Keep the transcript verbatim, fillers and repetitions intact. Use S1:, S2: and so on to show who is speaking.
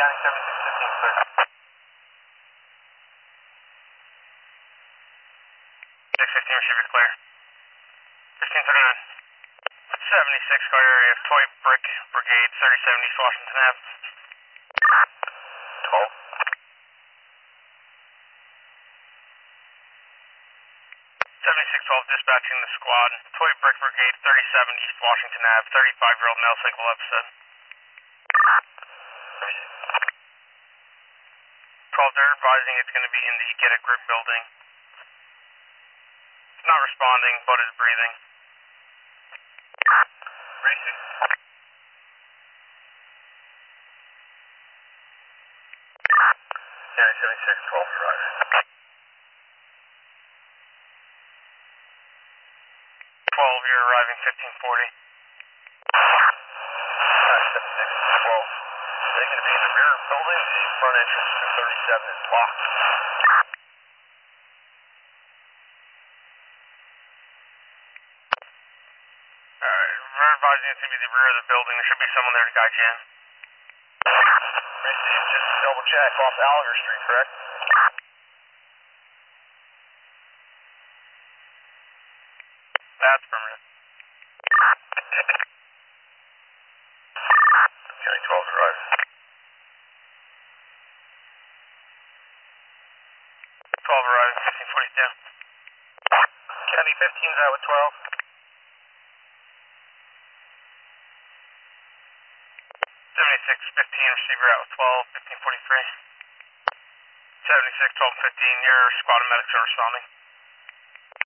S1: County seventy-six fifteen, clear. six fifteen, receive it clear. fifteen thirty-nine. seventy-six, call area, Toy Brick Brigade, thirty-seven East Washington Avenue. twelve. seventy-six twelve, dispatching the squad. Toy Brick Brigade, thirty-seven East Washington Avenue, thirty-five-year-old male, single episode. twelve, they're advising it's going to be in the Get a Grip building. It's not responding, but is breathing. Racing. County seventy-six twelve, driver. twelve, you're arriving fifteen forty. County seventy-six twelve. They're going to be in the rear building. The front entrance to thirty-seven is locked. Alright, we're advising it's going to be the rear of the building. There should be someone there to guide you in. Received, just double check off Alger Street, correct? That's permanent. County twelve, arrived. twelve arriving, fifteen forty-two. County fifteen's out with twelve. seventy-six fifteen, receiver out with twelve, fifteen forty-three. seventy-six twelve fifteen, your squad of medics are responding.